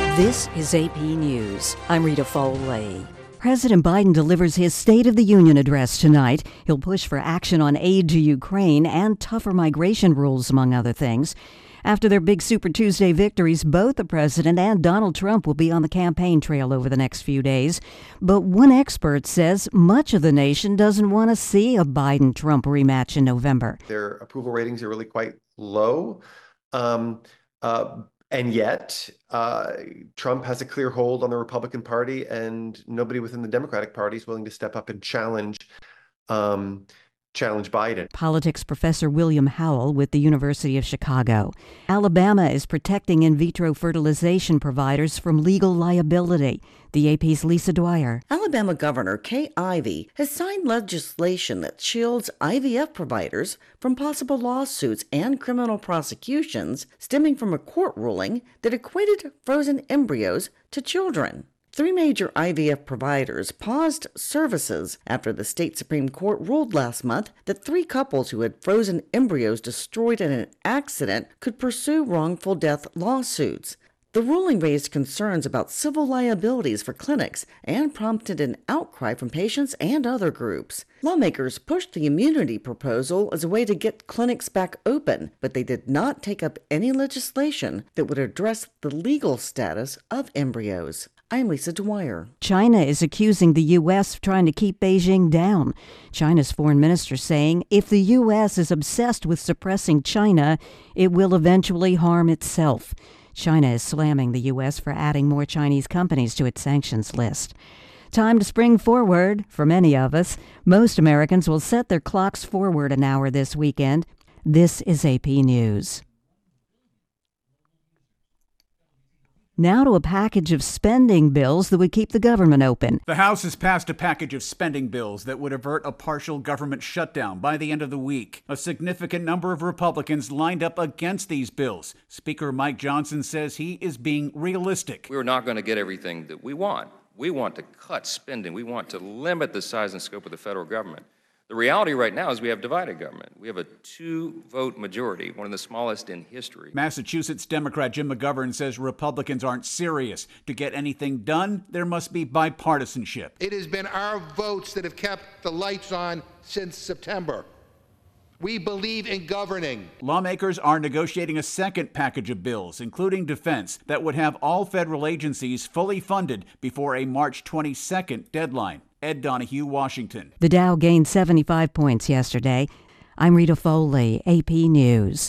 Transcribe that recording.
This is AP News. I'm Rita Foley. President Biden delivers his State of the Union address tonight. He'll push for action on aid to Ukraine and tougher migration rules, among other things. After their big Super Tuesday victories, both the president and Donald Trump will be on the campaign trail over the next few days. But one expert says much of the nation doesn't want to see a Biden-Trump rematch in November. Their approval ratings are really quite low. And yet, Trump has a clear hold on the Republican Party, and nobody within the Democratic Party is willing to step up and challenge Biden. Politics professor William Howell with the University of Chicago. Alabama is protecting in vitro fertilization providers from legal liability. The AP's Lisa Dwyer. Alabama Governor Kay Ivey has signed legislation that shields IVF providers from possible lawsuits and criminal prosecutions stemming from a court ruling that equated frozen embryos to children. 3 major IVF providers paused services after the state Supreme Court ruled last month that 3 couples who had frozen embryos destroyed in an accident could pursue wrongful death lawsuits. The ruling raised concerns about civil liabilities for clinics and prompted an outcry from patients and other groups. Lawmakers pushed the immunity proposal as a way to get clinics back open, but they did not take up any legislation that would address the legal status of embryos. I'm Lisa Dwyer. China is accusing the U.S. of trying to keep Beijing down. China's foreign minister saying if the U.S. is obsessed with suppressing China, it will eventually harm itself. China is slamming the U.S. for adding more Chinese companies to its sanctions list. Time to spring forward for many of us. Most Americans will set their clocks forward an hour this weekend. This is AP News. Now to a package of spending bills that would keep the government open. The House has passed a package of spending bills that would avert a partial government shutdown by the end of the week. A significant number of Republicans lined up against these bills. Speaker Mike Johnson says he is being realistic. We're not going to get everything that we want. We want to cut spending. We want to limit the size and scope of the federal government. The reality right now is we have divided government. We have a 2-vote majority, one of the smallest in history. Massachusetts Democrat Jim McGovern says Republicans aren't serious. To get anything done, there must be bipartisanship. It has been our votes that have kept the lights on since September. We believe in governing. Lawmakers are negotiating a second package of bills, including defense, that would have all federal agencies fully funded before a March 22nd deadline. Ed Donahue, Washington. The Dow gained 75 points yesterday. I'm Rita Foley, AP News.